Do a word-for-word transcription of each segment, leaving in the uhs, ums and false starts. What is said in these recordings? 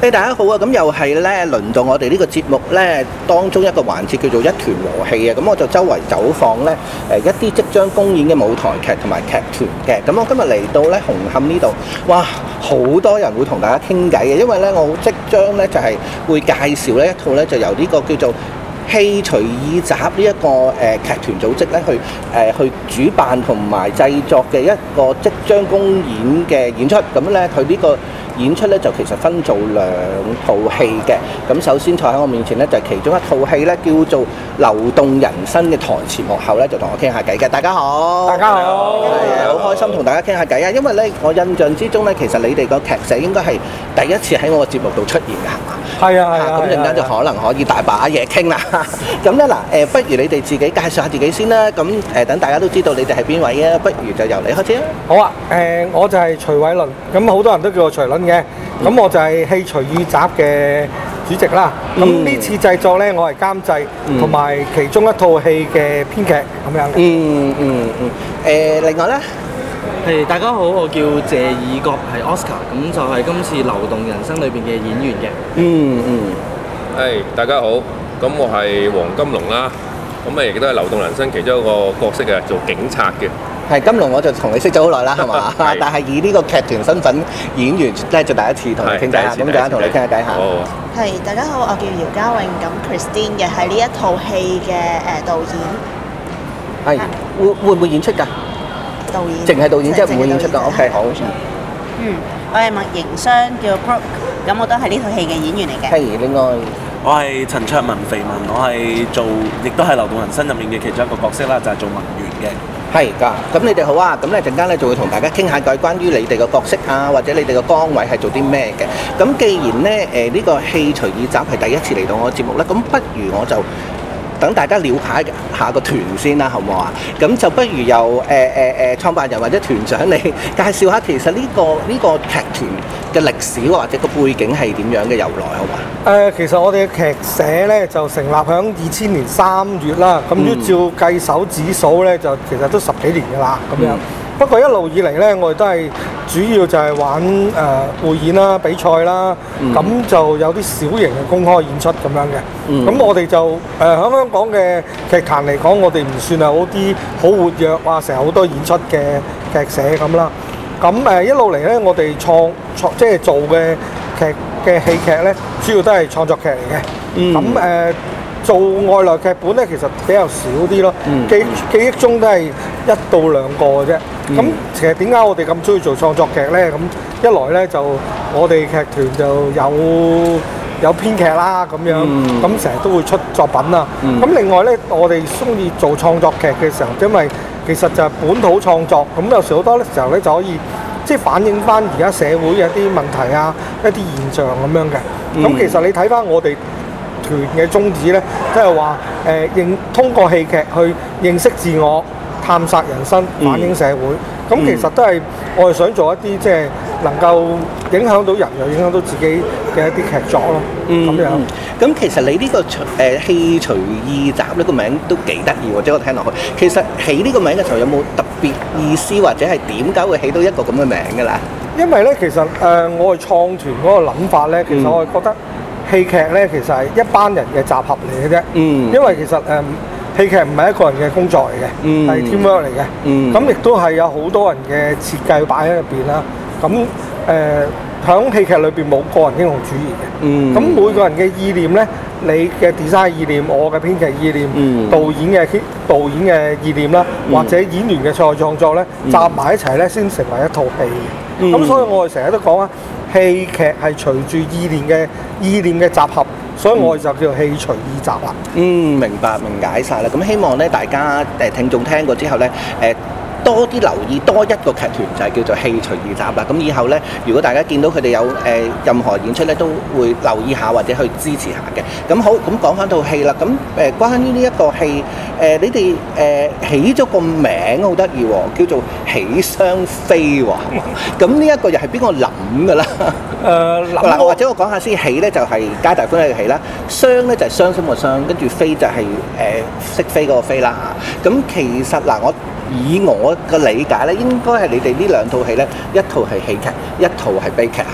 誒大家好啊！咁又係咧，輪到我哋呢個節目咧當中一個環節叫做一團和氣啊！咁我就周圍走訪咧誒一啲即將公演嘅舞台劇同埋劇團嘅。咁我今日嚟到咧紅磡呢度，哇！好多人會同大家傾偈嘅，因為咧我即將咧就係會介紹呢一套咧就由呢個叫做戲隨意集呢一個誒、呃、劇團組織咧去誒、呃、去主辦同埋製作嘅一個即將公演嘅演出。咁咧佢呢個演出咧就其實分做兩套戲嘅。咁首先坐喺我面前咧就係、是、其中一套戲咧叫做《流動人生》嘅台前幕後咧就同我傾下偈嘅。大家好， 大家好， 係好開心同大家傾下偈啊！因為咧我印象之中咧其實你哋個劇社應該係第一次喺我個節目度出現嘅，係嘛？ 係啊係啊， 咁陣間就可能可以大把嘢傾啦。咁咧嗱誒，不如你哋自己介紹下自己先啦。咁誒等大家都知道你哋係邊位啊？不如就由你開始啦。 好啊，誒、呃、我就係徐偉倫，咁好多人都叫我徐倫嘅，咁、嗯、我就係戲隨意集嘅主席啦。咁呢、嗯、次製作咧，我係監製同埋、嗯、其中一套戲嘅編劇咁樣嘅。嗯嗯嗯。誒、呃、另外咧， 係、hey, 大家好，我叫謝以國，係 Oscar，咁就係今次《流動人生》裏邊嘅演員嘅。 嗯嗯。 係、hey, 大家好，咁我係黃金龍啦，咁啊亦都係《流動人生》其中一個角色嘅，做警察嘅。 係金龍，我就同你識咗好耐啦，係嘛？但係以呢個劇團身份演員咧，就第一次同你傾偈下，咁陣間同你傾下偈下。 係大家好，我叫姚嘉穎，咁 Christine 嘅係呢一套戲嘅誒導演。 係會會唔會演出㗎？ 導演。淨係導演，即係唔會演出㗎。OK， 好。 嗯，我係麥盈商，叫 Brooke，咁我都係呢套戲嘅演員嚟嘅。 係另外， 我係陳卓文肥文，我係做，亦都係《流動人生》入面嘅其中一個角色啦，就係、是、做文員嘅。係㗎，咁你哋好啊！咁咧陣間咧就會同大家傾下偈，關於你哋個角色啊，或者你哋個崗位係做啲咩嘅。咁既然咧誒呢、呃這個戲隨意集係第一次嚟到我嘅節目咧，咁不如我就等大家了解下個團先啦，好唔好啊？咁就不如由誒誒誒創辦人或者團長你介紹下，其實呢、這個呢、這個劇團嘅歷史或者個背景係點樣嘅由來，好嘛？ 誒、呃，其實我哋嘅劇社咧就成立響二千年三月啦，咁要、嗯、照計手指數咧，就其實都十幾年㗎啦，咁樣。嗯、不過一路以嚟咧，我哋都係主要就係玩誒匯、呃、演啦、比賽啦，咁、嗯、就有啲小型嘅公開演出咁樣嘅。咁、嗯、我哋就誒喺、呃、香港嘅劇壇嚟講，我哋唔算係好啲好活躍啊，成日好多演出嘅劇社咁啦。咁誒、呃、一路嚟咧，我哋創創即係做嘅劇嘅戲劇咧，主要都係創作劇嚟嘅。咁誒、嗯呃、做外來劇本咧，其實比較少啲咯。嗯、記記憶中都係一到兩個嘅啫。咁、嗯、其實點解我哋咁中意做創作劇咧？咁一來咧就我哋劇團就有有編劇啦，咁樣咁成日都會出作品啊。咁、嗯、另外咧，我哋中意做創作劇嘅時候，因為其實就係本土創作，咁有時好多時候咧就可以即係反映翻而家社會嘅一啲問題啊，一啲現象咁樣嘅。咁、嗯、其實你睇翻我哋團嘅宗旨咧，即係話誒認通過戲劇去認識自我、探索人生、反映社會。咁、嗯、其實都係我哋想做一啲即係能夠影響到人又影響到自己嘅一啲劇作咯。咁、嗯、樣。 咁、嗯、其實你呢、這個誒戲隨意集呢個名都幾得意喎，即係我聽落去。其實起呢個名嘅時候有冇特別意思，或者係點解會起到一個咁嘅名㗎啦？ 因為咧，其實誒、呃、我哋創團嗰個諗法咧，其實我係覺得戲劇咧其實係一班人嘅集合嚟嘅啫。嗯。因為其實誒。呃戲劇唔係一個人嘅工作嚟嘅，係 teamwork 嚟嘅。咁亦都係有好多人嘅設計擺喺入邊啦。咁誒喺戲劇裏邊冇個人英雄主義嘅。咁、嗯、每個人嘅意念咧，你嘅 design 意念，我嘅編劇意念，嗯、導演嘅導演嘅意念啦，嗯、或者演員嘅創創作咧，集埋一齊咧，先成為一套戲。咁、嗯、所以我哋成日都講啊，戲劇係隨住意念嘅意念嘅集合。所以我哋就叫做戲隨意集啦。嗯， 明白明解晒啦。咁希望咧，大家誒聽眾聽過之後咧，誒多啲留意多一個劇團就係叫做戲隨意集啦。咁以後咧，如果大家見到佢哋有誒任何演出咧，都會留意下或者去支持下嘅。咁好，咁講翻套戲啦。咁誒關於呢一個戲，誒你哋誒起咗個名好得意喎，叫做喜雙飛喎。咁呢一個又係邊個諗㗎啦？誒嗱，或者我講下先，喜咧就係皆大歡喜嘅喜啦，雙咧就係傷心個傷，跟住飛就係誒識飛嗰個飛啦嚇。咁其實嗱，我以我嘅理解咧，應該係你哋呢兩套戲咧，一套係喜劇，一套係悲劇，係咪咁樣啊？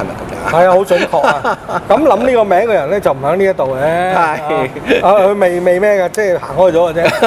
係啊，好準確啊！咁諗呢個名嘅人咧就唔喺呢一度嘅， 係啊佢未未咩嘅，即係行開咗嘅啫。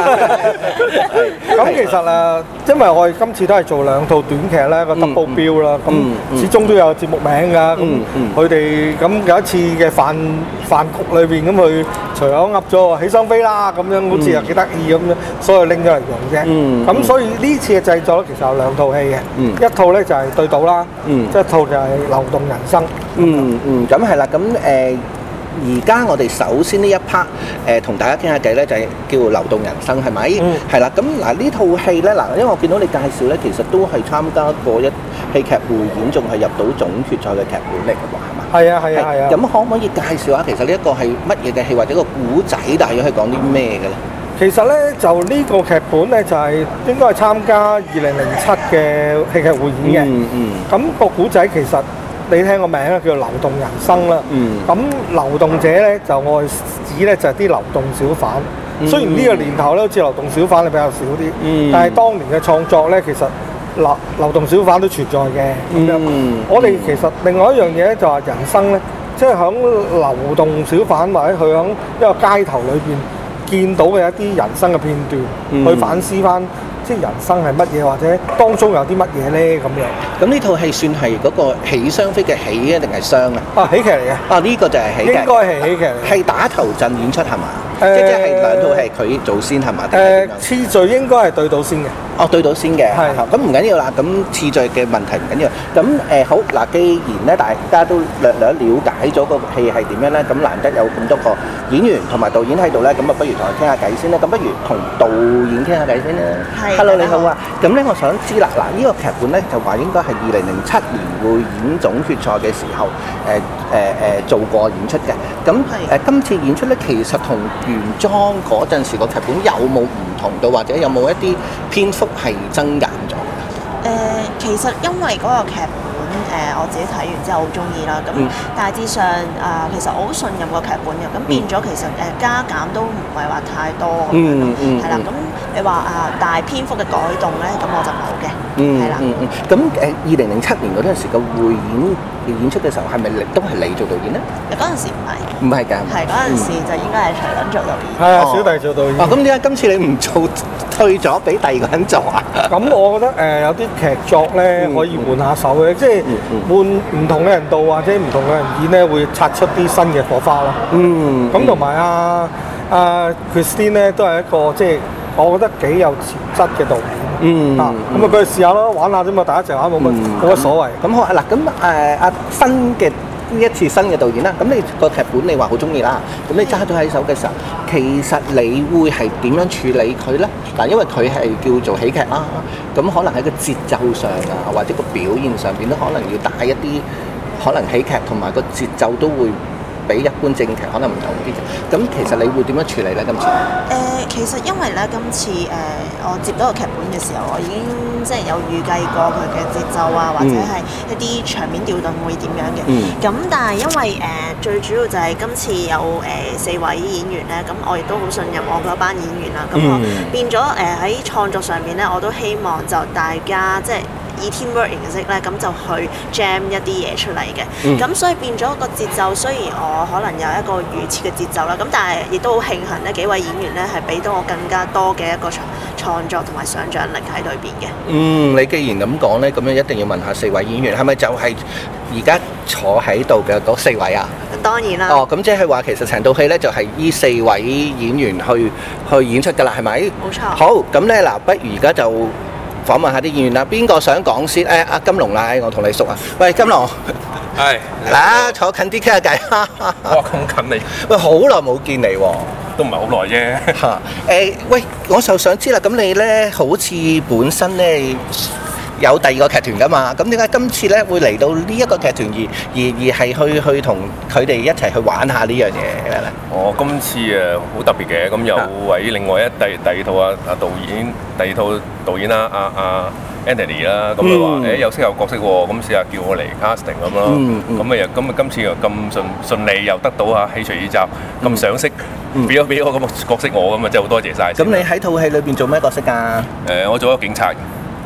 咁其實啊，因為我哋今次都係做兩套短劇咧，個 double bill 啦，咁始終都有節目名㗎。咁佢哋咁有一次嘅飯飯局裏邊，咁佢隨口噏咗起雙飛啦，咁樣好似又幾得意咁樣，所以拎咗嚟用啫。咁所以呢次嘅製作咧，其實有兩套戲嘅，一套咧就係對賭啦，一套就係流動人生。 嗯嗯，咁係啦，咁誒。而家我哋首先呢一 part 誒同大家傾下偈咧，就係叫流動人生係咪？係啦，咁嗱呢套戲咧嗱，因為我見到你介紹咧，其實都係參加過一戲劇匯演，仲係入到總決賽嘅劇本嚟嘅喎，係嘛？ 係啊係啊係啊！ 咁可唔可以介紹下其實呢一個係乜嘢嘅戲，或者個古仔大約係講啲咩嘅咧？ 其實咧就呢個劇本咧就係應該係參加二零零七嘅戲劇匯演嘅。嗯嗯。咁個古仔其實你聽個名咧叫做流動人生啦。嗯。咁流動者咧就我指咧就係啲流動小販。嗯、雖然呢個年頭咧好似流動小販咧比較少啲，嗯、但係當年嘅創作咧其實流流動小販都存在嘅。咁樣、嗯。我哋其實另外一樣嘢咧就係人生咧，即係響流動小販或者佢響一個街頭裏邊見到嘅一啲人生嘅片段，嗯、去反思翻。即係人生係乜嘢，或者當中有啲乜嘢咧咁樣。咁呢套戲算係嗰個喜雙飛嘅喜啊，定係雙啊？ 啊，喜劇嚟嘅。 啊，呢個就係喜劇。 應該係喜劇嚟。係打頭陣演出係嘛？誒，即係兩套係佢做先係嘛？ 誒，次序應該係對到先嘅。 哦，對到先嘅。 係。 咁唔緊要啦，咁次序嘅問題唔緊要。咁誒好嗱，既然咧大家都略略了解咗個戲係點樣咧，咁難得有咁多個演員同埋導演喺度咧，咁啊不如同佢傾下偈先啦。咁不如同導演傾下偈先啦。係。Hello，你好啊。咁咧，我想知啦，嗱，呢個劇本咧就話應該係二零零七年會演總決賽嘅時候，誒誒誒做過演出嘅。咁誒今次演出咧，其實同原裝嗰陣時個劇本有冇唔同到，或者有冇一啲篇幅係增減咗？ 誒、呃，其實因為嗰個劇本誒、呃，我自己睇完之後好中意啦。咁、嗯、大致上啊、呃，其實我好信任個劇本嘅。咁變咗其實誒、呃、加減都唔係話太多咁樣咯。係啦，咁你話啊大篇幅嘅改動咧，咁我就冇嘅。係啦。嗯嗯。咁誒二零零七年嗰陣時嘅匯演演出嘅時候，係咪都係你做導演咧？嗰陣時唔係。唔係㗎。係嗰陣時就應該係徐倫做導演。 係啊，小弟做導演。 哦，咁點解今次你唔做，退咗俾第二個人做啊？ 咁我覺得誒有啲劇作咧可以換下手嘅，即係換唔同嘅人導或者唔同嘅人演咧，會擦出啲新嘅火花咯。嗯。咁同埋阿阿 Christine 咧都係一個即係我覺得幾有潛質嘅導演。嗯。啊，咁啊佢試下咯，玩下啫嘛，大家一齊玩冇乜冇乜所謂。咁好啊嗱，咁誒阿新嘅。呢一次新嘅導演啦，咁你個劇本你話好中意啦，咁你揸咗喺手嘅時候，其實你會係點樣處理佢咧？嗱，因為佢係叫做喜劇啦，咁可能喺個節奏上啊，或者個表現上邊都可能要帶一啲，可能喜劇同埋個節奏都會比一般正劇可能唔同啲嘅。咁其實你會點樣處理咧？今次？誒、呃，其實因為咧，今次誒、呃、我接到個劇本嘅時候，我已經即係有預計過佢嘅節奏啊，或者係一啲場面調動會點樣嘅。咁、嗯、但係因為誒、呃、最主要就係今次有誒、呃、四位演員咧，咁我亦都好信任我嗰班演員啦。咁我變咗誒喺創作上面咧，我都希望就大家即係以 teamwork 形式咧，咁就去 jam 一啲嘢出嚟嘅。咁、嗯、所以變咗個節奏，雖然我可能有一個預設嘅節奏啦，咁但係亦都好慶幸呢幾位演員咧係俾到我更加多嘅一個創創作同埋想像力喺裏邊嘅。嗯， 你既然咁講咧，咁樣一定要問下四位演員，係咪就係而家坐喺度嘅嗰四位啊？ 當然啦。 哦，咁即係話其實成套戲咧就係依四位演員去去演出㗎啦，係咪？ 冇錯。 好，咁咧嗱，不如而家就訪問下啲演員啦，邊個想講先？誒，阿金龍啦，我同你熟啊。喂，金龍， 係嗱，坐近啲傾下偈。 哇，咁近你？ 喂，好耐冇見你喎， 都唔係好耐啫。 嚇，誒，喂，我就想知啦，咁你咧好似本身咧有第二個劇團㗎嘛？咁點解今次咧會嚟到呢一個劇團而而而係去去同佢哋一齊去玩下呢樣嘢嘅咧？ 哦，今次誒好特別嘅，咁有位另外一第第二套啊啊導演，第二套導演啦，阿阿 Anthony 啦，咁佢話誒有適合角色喎，咁試下叫我嚟 casting 咁咯，咁啊又咁啊今次又咁順順利又得到啊戲隨意集咁賞識，俾咗俾我咁嘅角色我，咁啊真係好多謝晒。 咁你喺套戲裏邊做咩角色㗎？ 誒，我做一個警察。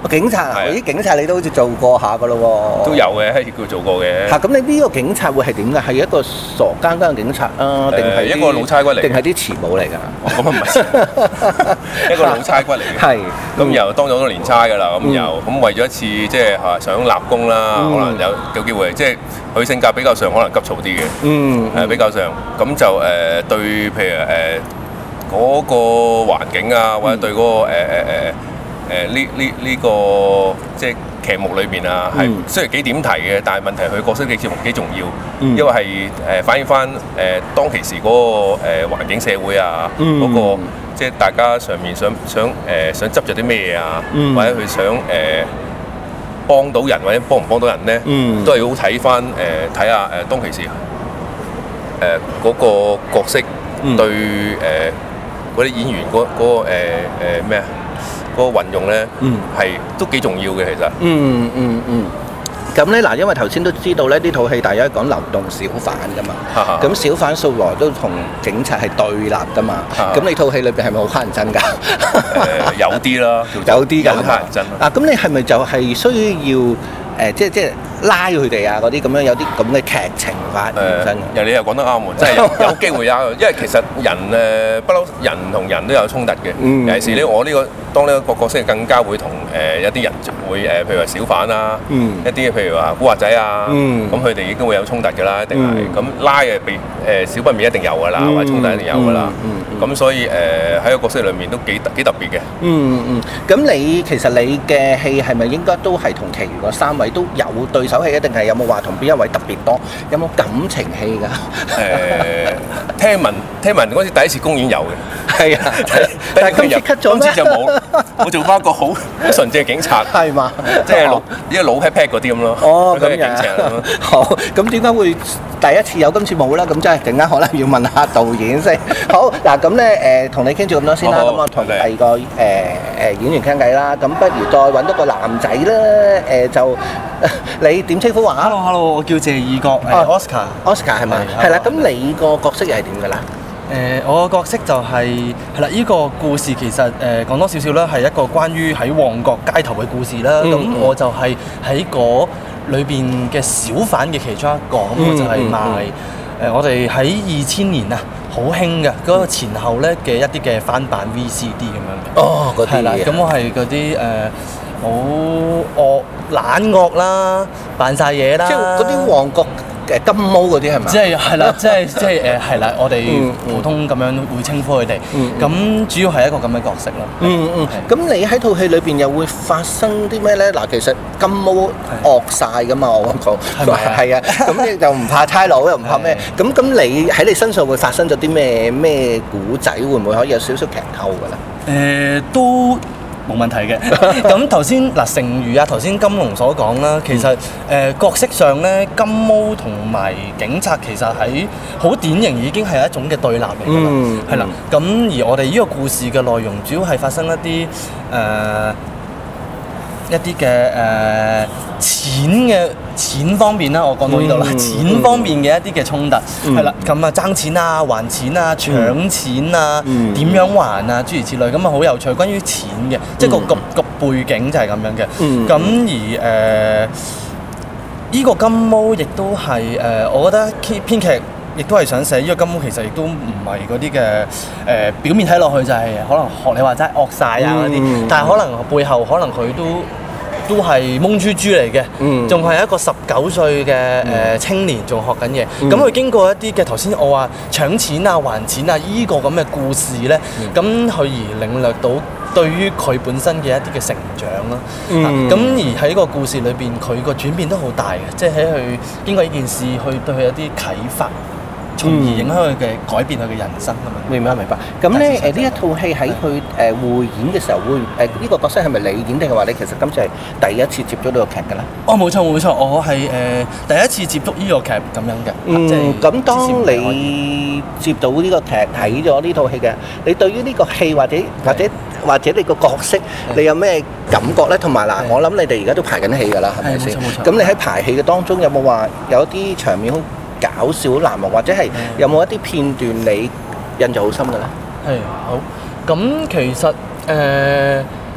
警察啊， 係啊啲警察你都好似做過下噶咯喎。 都有嘅，叫做過嘅。 嚇，咁你呢個警察會係點㗎？係一個傻更更嘅警察啊，定係誒一個老差骨嚟嘅定係啲慈母嚟㗎？ 哦咁啊唔係，一個老差骨嚟嘅。 係。 咁又當咗好多年差㗎啦，咁嗯又咁為咗一次即係嚇想立功啦， 嗯可能有有機會，即係佢性格比較上可能急躁啲嘅， 嗯誒比較上咁就誒對譬如誒嗰個環境啊，或者對嗰個誒誒誒誒呢呢呢個即係劇目裏邊啊，係嗯雖然幾點提嘅，但係問題佢角色嘅節目幾重要， 嗯因為係誒反映翻誒當其時嗰個誒環境社會啊， 嗯嗰個。即係大家上面想想誒、呃、想執咗啲咩嘢啊， 嗯或者佢想誒、呃、幫到人或者幫唔幫到人咧， 嗯都係要睇翻誒睇下誒當其時誒嗰、個角色嗯對誒嗰啲演員嗰嗰、個誒誒咩啊嗰個運用咧， 嗯係都幾重要嘅其實。 嗯嗯嗯。咁咧嗱，因為頭先都知道咧，呢套戲大家講流動小販噶嘛， 哈哈咁小販素來都同警察係對立噶嘛， 哈哈咁你套戲裏邊係咪好乞人憎㗎？ 誒有啲啦，叫做有啲㗎， 有啲乞人憎啦。 啊，咁你係咪就係需要誒、呃，即係即係拉佢哋啊嗰啲咁樣有啲咁嘅劇情發誒生？ 人哋又講得啱喎，真係有有機會啊！因為其實人誒不嬲，人同人都有衝突嘅。 嗯尤其是咧，我呢個當呢個角色更加會同誒一啲人會誒，譬如話小販啊， 嗯一啲譬如話古惑仔啊， 嗯咁佢哋亦都會有衝突㗎啦，一定係嗯咁拉嘅被誒少不免一定有㗎啦， 嗯或者衝突一定有㗎啦嗯嗯。嗯咁所以誒喺個角色裏面都幾特幾特別嘅。 嗯嗯，咁你其實你嘅戲係咪應該都係同其餘嗰三位都有對手戲，一定係有冇話同邊一位特別多？有冇感情戲㗎？ 誒聽聞聽聞嗰次第一次公演有嘅。 係啊，但係今次 cut 咗咩今次就冇，我做翻一個好好純正嘅警察， 係嘛？ 即係老一老 pat pat 嗰啲咁咯。 哦，咁佢係警察咁樣咯。 好，咁點解會第一次有今次冇啦？咁真係陣間可能要問下導演先。好，嗱咁咧誒，同你傾住咁多先啦。 好好咁我同第嚟二個誒誒演員傾偈啦。咁不如再揾多個男仔啦。誒就你點稱呼話 Hello Hello，我叫謝義國，誒哦 Oscar。 ？Oscar 係咪？ 係係啦。 hello， 咁你個角色又係點㗎啦？ 誒、我個角色就係係啦，呢、個故事其實誒、講多少少啦，係一個關於喺旺角街頭嘅故事啦。咁、 嗯我就係喺嗰裏邊嘅小販嘅其中一個，咁、 嗯我就係嗯賣誒、我哋喺二千年啊，好興嘅嗰個前後咧嘅一啲嘅翻版 V C D 咁樣嘅。 哦，嗰啲係啦， 嘢咁我係嗰啲誒好惡懶惡啦，扮晒嘢啦， 即係嗰啲旺角誒金毛嗰啲係咪？ 即係係啦，即係即係誒係啦，我哋嗯嗯普通咁樣會稱呼佢哋。 嗯咁主要係一個咁嘅角色咯。 嗯嗯， 係咁你喺套戲裏邊又會發生啲咩咧？嗱，其實金毛惡晒噶嘛，我講係咪啊係啊，咁你就唔怕差佬，又唔怕咩？咁咁你喺你身上會發生咗啲咩咩古仔？會唔會可以有少少劇透㗎啦？ 誒都冇問題嘅。咁頭先嗱，成語啊，頭先金龍所講啦，其實誒角色上咧，金毛同埋警察其實喺好典型已經係一種嘅對立嚟㗎啦嗯， 係啦。咁而我哋呢個故事嘅內容主要係發生一啲誒一啲嘅誒錢嘅錢方面啦，我講到呢度啦， 嗯錢方面嘅一啲嘅衝突嗯係啦，咁啊爭錢啊、還錢啊、搶錢啊、 嗯點樣還啊，諸如此類，咁啊好有趣。關於錢嘅，即係個個個背景就係咁樣嘅。 嗯咁而誒呢個金毛亦都係誒，我覺得編編劇亦都係想寫呢個金毛其實亦都唔係嗰啲嘅誒表面睇落去就係可能學你話齋惡晒啊嗰啲， 嗯但係可能背後可能佢都都係懵豬豬嚟嘅， 嗯仲係一個十九歲嘅誒青年，仲學緊嘢。 嗯咁佢經過一啲嘅頭先我話搶錢啊、還錢啊依個咁嘅故事咧，咁佢而領略到對於佢本身嘅一啲嘅成長啦。 嗯啊咁而喺個故事裏邊，佢個轉變都好大嘅，即係喺佢經過呢件事，去對佢有啲啟發，從而影響佢嘅改變佢嘅人生咁樣。 明白明白。咁咧大致上誒呢一套戲喺佢誒匯演嘅時候，會誒呢個角色係咪你演定係話你其實今次係第一次接觸呢個劇㗎啦？ 哦，冇錯冇錯，我係誒、第一次接觸呢個劇咁樣嘅。 嗯即係， 咁之前當唔係我你接到呢個劇睇咗呢套戲嘅，你對於呢個戲或者或者或者你個角色，你有咩感覺咧？同埋嗱， 係我諗你哋而家都排緊戲㗎啦，係咪先？ 係冇錯冇錯咁你喺排戲嘅當中有冇話有一啲場面好搞笑、好難忘，或者係有冇一啲片段你印象好深嘅咧？ 係好。咁其實誒、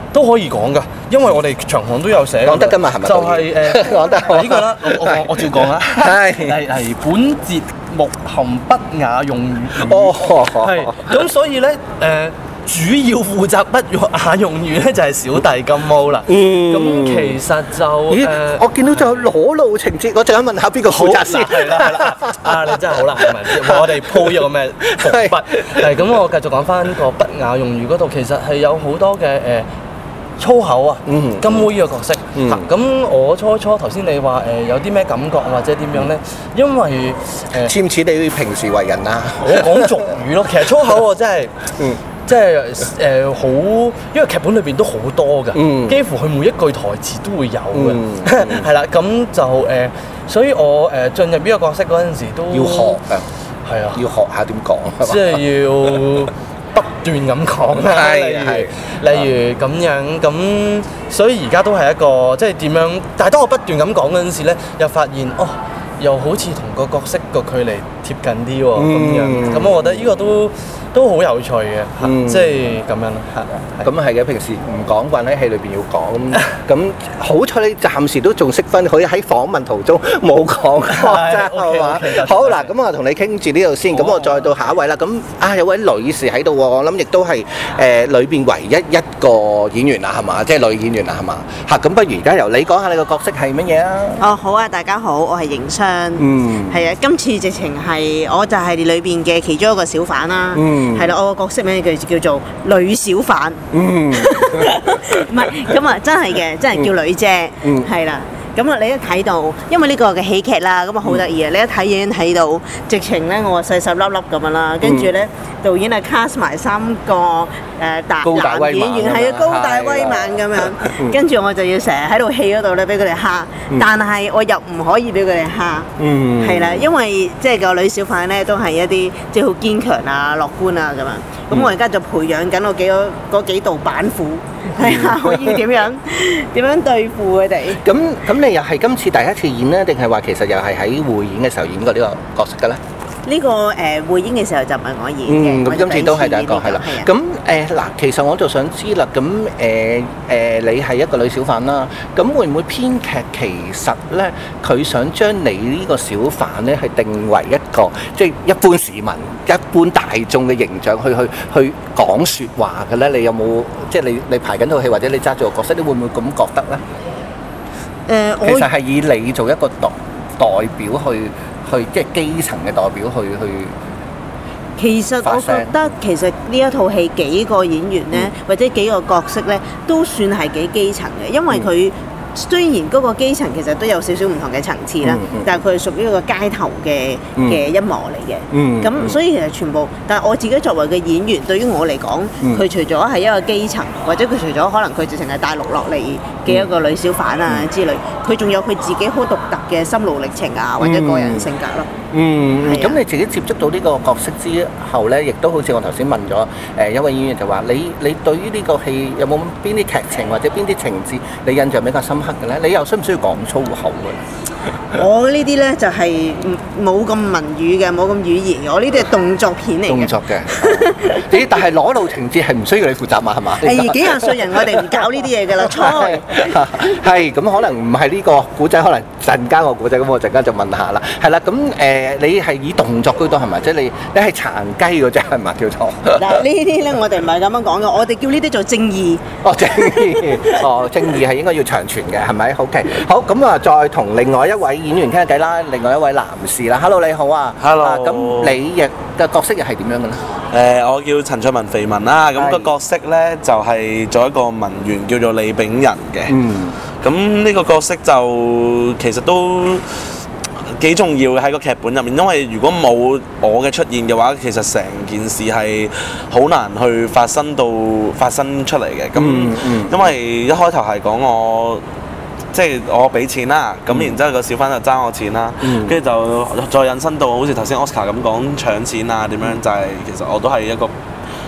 都可以講㗎，因為我哋長項都有寫。 講得㗎嘛，係咪？ 就係誒講得。 呢個啦，我我我照講啦。 係係係，本節目含不雅用語。 哦。 係。咁所以咧誒。主要負責不雅用語咧就係小弟金毛啦。嗯。咁其實就誒， 我見到仲有裸露情節，我就想問下邊個負責先？ 係啦係啦。啊，你真係好難問，我哋鋪咗個咩伏筆？係咁，我繼續講翻個不雅用語嗰度，其實係有好多嘅誒粗口啊。嗯。金毛呢個角色。嗯。咁我初初頭先你話誒有啲咩感覺或者點樣咧？因為誒似唔似你平時為人啊？ 我講俗語咯，其實粗口我真係嗯。即係誒好，因為劇本裏邊都好多㗎，嗯、幾乎佢每一句台詞都會有嘅，係啦、嗯，咁就誒、呃，所以我誒、呃、進入呢個角色嗰陣時都要學啊， 係啊， 要學下點講， 即係要不斷咁講啦，例如例如咁樣，咁所以而家都係一個即係點樣？但係當我不斷咁講嗰陣時咧，又發現哦。又好似同個角色個距離貼近啲喎，咁、嗯、樣，咁我覺得呢個都都好有趣嘅，嗯、即係咁樣咯。 咁係嘅，平時唔講慣喺戲裏邊要講，咁好彩你暫時都仲識分，可以喺訪問途中冇講過，真係係嘛？好嗱，咁我同你傾住呢度先，咁我再到下一位啦。咁啊有位女士喺度喎，我諗亦都係誒裏邊唯一一個演員啦，係嘛？即係女演員啦，係嘛？嚇，咁不如而家由你講下你個角色係乜嘢啊？ 哦，好啊，大家好，我係盈商。嗯，係啊，今次直情係我就係裏邊嘅其中一個小販啦。嗯，係啦，我個角色名叫叫做女小販。嗯，唔係，咁啊真係嘅，真係叫女姐。嗯，係啦。咁啊，你一睇到，因為呢個嘅喜劇啦，咁啊好得意啊！你一睇已經睇到，直情咧我細細粒粒咁樣啦，跟住咧導演係 cast 埋三個誒大男演員，係啊高大威猛咁樣，跟住我就要成日喺度戲嗰度咧俾佢哋蝦，但係我又唔可以俾佢哋蝦，係啦，因為即係個女小販咧都係一啲即係好堅強啊、樂觀啊咁樣，咁我而家就培養緊我幾個嗰幾道板斧。係啊，可以點樣點樣對付佢哋？ 咁咁你又係今次第一次演呢？定係話其實又係喺匯演嘅時候演過呢個角色嘅咧？ 呢個誒匯演嘅時候就唔係我演嘅， 嗯，咁今次都係第一個係啦。咁誒嗱，其實我就想知啦，咁誒誒，你係一個女小販啦，咁會唔會編劇其實咧，佢想將你呢個小販咧係定為一個即係一般市民、一般大眾嘅形象去去去講説話嘅咧？你有冇即係你你排緊套戲或者你揸住個角色，你會唔會咁覺得咧？誒、呃，其實係以你做一個代代表去。去即係基層嘅代表去去。 其實我覺得其實呢一套戲幾個演員咧，嗯、或者幾個角色咧，都算係幾基層嘅，因為佢。雖然嗰個基層其實都有少少唔同嘅層次啦，嗯嗯、但係佢係屬於一個街頭嘅嘅一幕嚟嘅。咁、嗯嗯、所以其實全部，但係我自己作為嘅演員，對於我嚟講，佢、嗯、除咗係一個基層，或者佢除咗可能佢直情係大陸落嚟嘅一個女小販啊之類，佢仲有佢自己好獨特嘅心路歷程啊，或者個人性格咯。 嗯，咁、啊、你自己接觸到呢個角色之後咧，亦都好似我頭先問咗誒一位演員就話：你你對於呢個戲有冇邊啲劇情或者邊啲情節你印象比較深刻嘅咧？你又需唔需要講粗口嘅？ 我呢啲咧就係冇咁文語嘅，冇咁語言嘅。我呢啲係動作片嚟嘅。動作嘅。你但係裸露情節係唔需要你負責嘛？係嘛？係幾廿歲人，我哋唔搞呢啲嘢㗎啦，錯。 係咁，可能唔係呢個古仔，可能陣間個古仔咁，我陣間就問下啦。係啦，咁誒，你係以動作居多係咪？即係你你係殘雞嗰隻係咪叫做？ 嗱，呢啲咧我哋唔係咁樣講嘅，我哋叫呢啲做正義。 哦，正義。哦，正義係應該要長存嘅，係咪？OK。好，咁啊，再同另外一位演員傾下偈啦，另外一位男士啦 ，Hello 你好啊 ，Hello， 咁你亦嘅角色又係點樣嘅咧？ 誒、呃，我叫陳卓文肥文啦，咁個角色咧就係、是、做一個文員叫做李炳仁嘅。嗯，咁呢個角色就其實都幾重要嘅喺個劇本入面，因為如果冇我嘅出現嘅話，其實成件事係好難去發生到發生出嚟嘅。咁、嗯嗯、因為一開頭係講我。即係我俾錢啦，咁、嗯、然之後個小販就爭我錢啦，跟住、嗯、就再引申到好似頭先 Oscar 咁講搶錢啊點樣，就係、是、其實我都係一個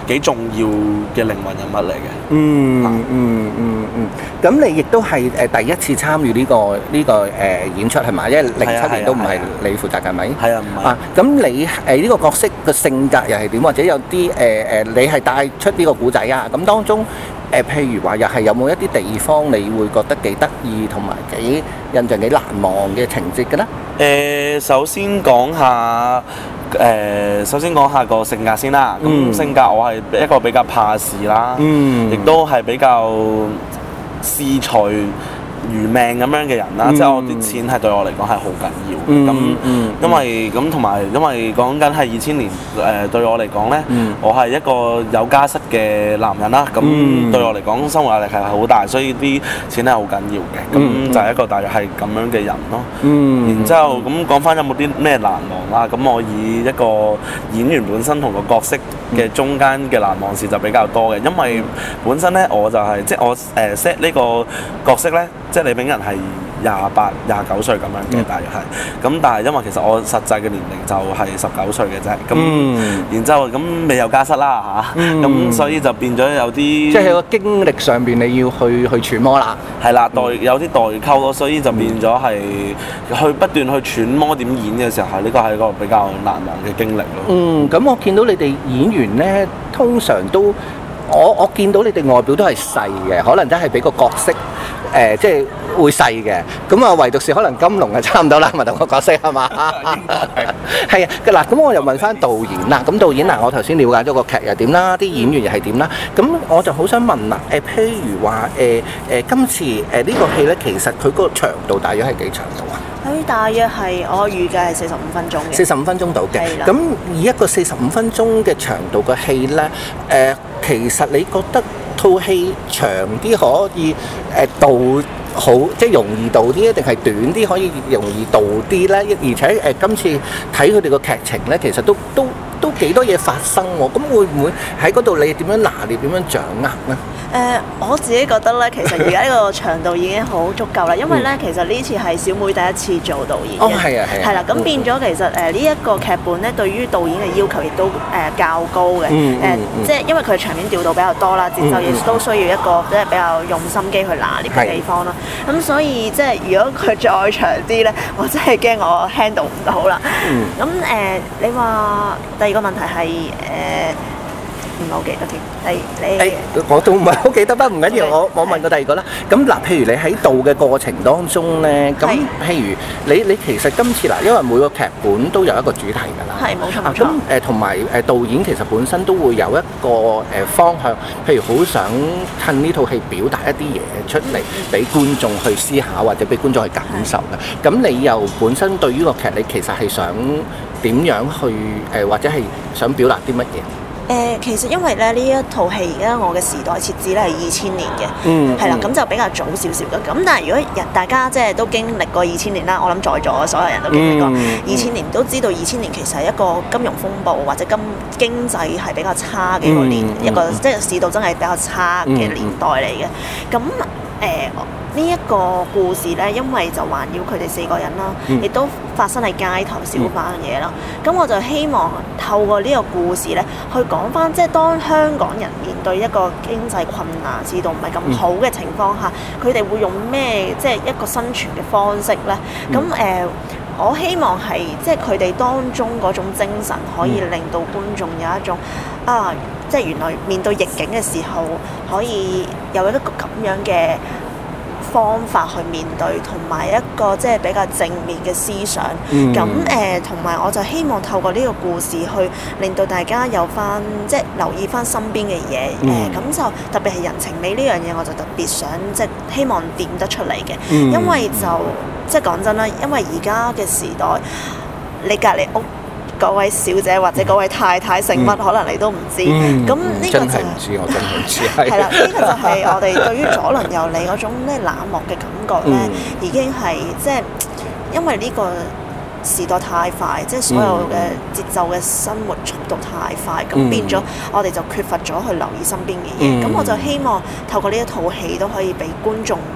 幾重要嘅靈魂人物嚟嘅。 嗯嗯嗯嗯，咁你亦都係誒第一次參與呢個呢個誒演出係咪？因為零七年都唔係你負責係咪？ 係啊，唔係。 啊，咁你誒呢個角色嘅性格又係點？或者有啲誒誒，你係帶出呢個故仔啊？咁當中誒，譬如話又係有冇一啲地方你會覺得幾得意同埋幾印象幾難忘嘅情節嘅咧？ 誒，首先講下誒，首先講下個性格先啦。咁、嗯、性格我係一個比較怕事啦，亦、嗯、都係比較視財如命咁樣嘅人啦。嗯、即係我啲錢係對我嚟講係好緊要嘅。咁、嗯嗯、因為咁同埋因為講緊係二千年誒、呃，對我嚟講咧，嗯、我係一個有家室嘅男人啦。咁、嗯、對我嚟講，生活壓力係好大，所以啲錢係好緊要嘅。咁、嗯、就係一個大約係咁樣嘅人咯。嗯、然之後咁講翻有冇啲咩難忘啦？咁我以一個演員本身同個角色嘅中間嘅難忘事就比較多嘅，因為本身咧我就係、是、即係我誒 set 呢個角色咧。即係李炳仁係廿八、廿九歲咁樣嘅，大約係。咁但係因為其實我實際嘅年齡就係十九歲嘅啫。咁、嗯、然之後咁未有家室啦嚇，咁、嗯、所以就變咗有啲即係個經歷上邊你要去去揣摩啦。 係啦，代有啲代溝咯，所以就變咗係去不斷去揣摩點演嘅時候，係呢個係一個比較難忘嘅經歷咯。嗯， 咁我見到你哋演員咧，通常都我我見到你哋外表都係細嘅，可能真係俾個角色。誒、呃、即係會細嘅，咁啊唯獨是可能金龍係差唔多啦，咪同個角色係嘛？係啊，嗱咁我又問翻導演啦，咁導演嗱，我頭先了解咗個劇又點啦，啲演員又係點啦，咁我就好想問啦，誒、呃、譬如話誒誒今次誒、呃這個、呢個戲咧，其實佢個長度大約係幾長度啊？ 佢大約係我預計係四十五分鐘嘅。 四十五分鐘到嘅。係啦。咁以一個四十五分鐘嘅長度嘅戲咧，誒、呃、其實你覺得套戲長啲可以誒導好，即係容易導啲，定係短啲可以容易導啲咧？而且誒、呃、今次睇佢哋個劇情咧，其實都都都幾多嘢發生喎。咁會唔會喺嗰度你點樣拿捏、點樣掌握咧？ 誒、呃，我自己覺得咧，其實而家呢個長度已經好足夠啦，因為咧，其實呢次係小妹第一次做導演嘅。 哦，係啊，係啊。係啦，咁變咗其實誒呢一個劇本咧，對於導演嘅要求亦都誒、呃、較高嘅。嗯嗯、呃、即係因為佢場面調度比較多啦，節奏亦都需要一個即係比較用心機去拿捏嘅地方啦。咁的所以即係如果佢再長啲咧，我真係驚我 handle 唔到啦。咁誒、嗯呃，你話第二個問題係誒？呃唔係好記得添，你你、欸、 我都唔係好記得，不過唔緊要， Okay, 我我問過第二個啦。咁嗱，譬如你喺導嘅過程當中咧，咁是譬如你你其實今次嗱，因為每個劇本都有一個主題㗎啦， 係冇錯冇錯。 咁誒同埋誒導演其實本身都會有一個誒方向，譬如好想趁呢套戲表達一啲嘢出嚟，俾觀眾去思考或者俾觀眾去感受嘅。咁是你又本身對於個劇，你其實係想點樣去誒、呃，或者係想表達啲乜嘢？ 誒、呃，其實因為咧呢一套戲而家我嘅時代設置咧係二千年嘅， 嗯， 係啦，咁就比較早少少嘅。咁但係如果人大家即係都經歷過二千年啦，我諗在座嘅所有人都經歷過二千年，都知道二千年其實係一個金融風暴或者金經濟係比較差嘅一個年，嗯、一個、嗯、即係市道真係比較差嘅年代嚟嘅。咁誒、嗯。呢一個故事咧，因為就環繞佢哋四個人啦，亦、嗯、都發生喺街頭小販嘅嘢啦。咁、嗯、我就希望透過呢個故事咧，去講翻即係當香港人面對一個經濟困難、市道唔係咁好嘅情況下，佢哋、嗯、會用咩即係一個生存嘅方式咧？咁誒、嗯呃，我希望係即係佢哋當中嗰種精神，可以令到觀眾有一種啊，即係原來面對逆境嘅時候，可以有一個咁樣嘅方法去面對，同埋一個即係比較正面嘅思想。咁誒，同埋我就希望透過呢個故事去令到大家有翻即係留意翻身邊嘅嘢。誒、嗯，咁、呃、就特別係人情味呢樣嘢，我就特別想即係希望點得出嚟嘅。嗯、因為就即係講真啦，因為而家嘅時代，你隔離屋嗰位小姐或者嗰位太太姓乜，嗯、可能你都唔知。咁呢、嗯、個就係、 真係唔知，我真係唔知。 係啦，呢、呢個就係我哋對於左鄰右里嗰種咧冷漠嘅感覺咧，嗯、已經係即係因為呢個時代太快，即係所有嘅節奏嘅生活速度太快，咁、嗯、變咗我哋就缺乏咗去留意身邊嘅嘢。咁、嗯、我就希望透過呢一套戲都可以俾觀眾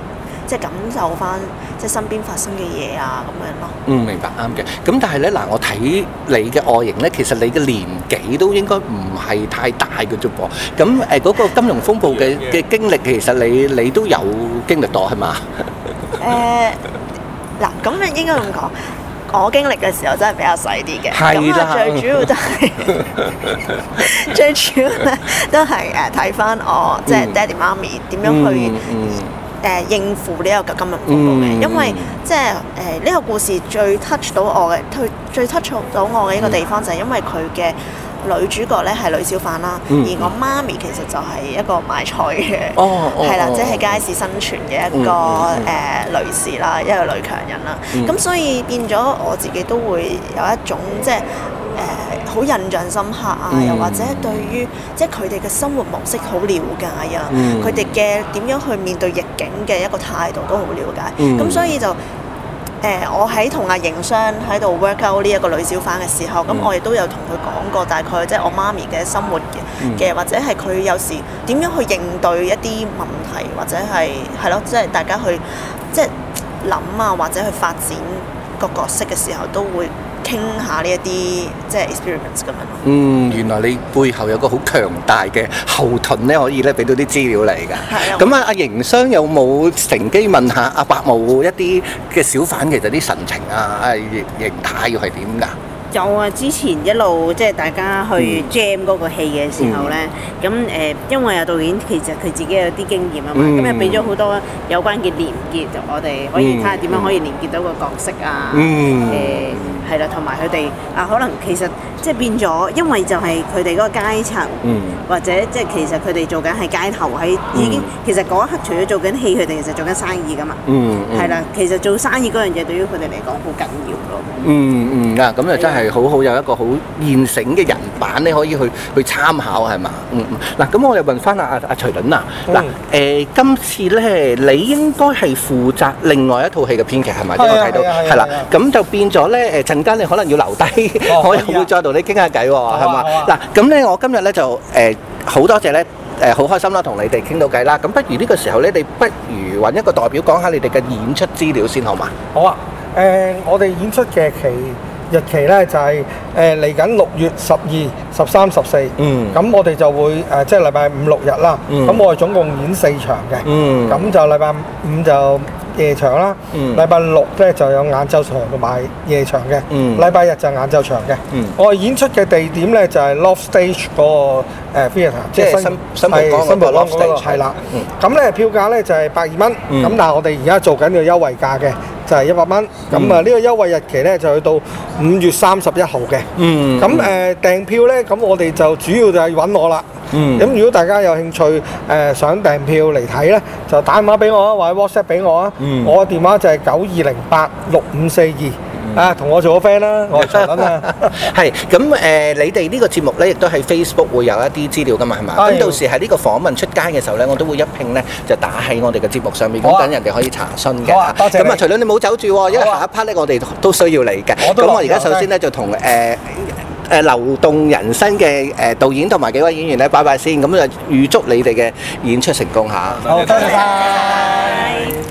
即係感受翻即係身邊發生嘅嘢啊咁樣咯。 嗯，明白啱嘅。咁但係咧嗱，我睇你嘅外形咧，其實你嘅年紀都應該唔係太大嘅啫噃。咁誒嗰個金融風暴嘅嘅經歷，其實你你都有經歷到係嘛？ 誒嗱，咁你應該咁講。我經歷嘅時候真係比較細啲嘅，咁啊最主要就係、是、最主要咧都係誒睇翻我即係爹哋媽咪點樣去誒、嗯呃、應付呢個金融風暴嘅，嗯、因為即係誒呢個故事最 touch 到我嘅，最最 touch 到我嘅一個地方就係因為佢嘅女主角咧係呂小販啦，嗯、而我媽咪其實就係一個賣菜嘅，係啦、哦，即係喺街市生存嘅一個誒、嗯嗯呃、女士啦，一個女強人啦。咁、嗯、所以變咗我自己都會有一種即係誒好印象深刻啊，嗯、又或者對於即係佢哋嘅生活模式好了解啊，佢哋嘅點樣去面對逆境嘅一個態度都好了解。咁、嗯、所以就。誒、呃，我喺同阿營商喺度 work out 呢一個女小販嘅時候，咁、嗯、我亦都有同佢講過大概即係我媽咪嘅生活嘅，嘅、嗯、或者係佢有時點樣去應對一啲問題，或者係係咯，即係大家去即係諗啊，或者去發展個角色嘅時候，都會傾下呢一啲即係 experiments 咁樣。嗯， 原來你背後有個好強大嘅後盾咧，可以咧俾到啲資料嚟㗎。係啊。咁啊，阿營商有冇乘機問下阿伯母一啲嘅小販其實啲神情啊、啊形形態要係點㗎？ 有啊！之前一路即係大家去 jam 嗰個戲嘅時候咧，咁誒、嗯呃，因為阿導演其實佢自己有啲經驗啊嘛，咁又俾咗好多有關嘅連結，我哋可以睇下點樣可以連結到個角色啊，誒係啦，同埋佢哋啊，可能其實即係變咗，因為就係佢哋嗰個階層，嗯、或者即係其實佢哋做緊係街頭喺已經，嗯、其實嗰一刻除咗做緊戲，佢哋其實做緊生意噶嘛，係啦、嗯嗯，其實做生意嗰樣嘢對於佢哋嚟講好緊要咯。嗯嗯啊，咁就真係好好有一個好現成嘅人版咧，可以去去參考係嘛？嗯嗯。嗱，咁我又問翻阿阿阿徐倫啊，嗱誒、呃，今次咧你應該係負責另外一套戲嘅編劇係咪？因為我睇到係啦，咁就變咗咧誒，陣間你可能要留低，哦、我又會再同你傾下偈喎，係嘛？嗱，咁咧我今日咧就誒好、呃、多謝咧誒，好、呃、開心啦，同你哋傾到偈啦。咁不如呢個時候咧，你不如揾一個代表講下你哋嘅演出資料先好嘛？ 好啊。誒、呃，我哋演出嘅期日期咧就係誒嚟緊六月十二、十三、十四。嗯。咁我哋就會誒、呃，即係禮拜五六日啦。嗯。咁我哋總共演四場嘅。嗯。咁就禮拜五就夜場啦。嗯。禮拜六咧就有晏晝場同埋夜場嘅。嗯。禮拜日就晏晝場嘅。嗯。我哋演出嘅地點咧就係 Loft Stage 嗰個誒 theatre，即係新新蒲崗新蒲崗嗰個係啦。嗯。咁咧票價咧就係百二蚊。嗯。咁但係我哋而家做緊個優惠價嘅。就係一百蚊，咁啊呢個優惠日期咧就去到五月三十一號嘅。嗯。咁誒、呃、訂票咧，咁我哋就主要就係揾我啦。嗯。咁如果大家有興趣誒、呃、想訂票嚟睇咧，就打電話俾我啊，或者 WhatsApp 俾我啊。嗯。我嘅電話就係九二零八六五四二。啊，同我做個 friend 啦，我係徐倫啊。 係，咁誒，你哋呢個節目咧，亦都喺 Facebook 會有一啲資料噶嘛，係嘛？咁到時喺呢個訪問出街嘅時候咧，我都會一拼咧，就打喺我哋嘅節目上面，咁等人哋可以查詢嘅。多謝。咁啊，徐倫你冇走住喎，因為下一 part 咧，我哋都需要你嘅。咁我而家首先咧就同誒誒流動人生嘅誒導演同埋幾位演員咧拜拜先，咁就預祝你哋嘅演出成功嚇。好，多謝晒。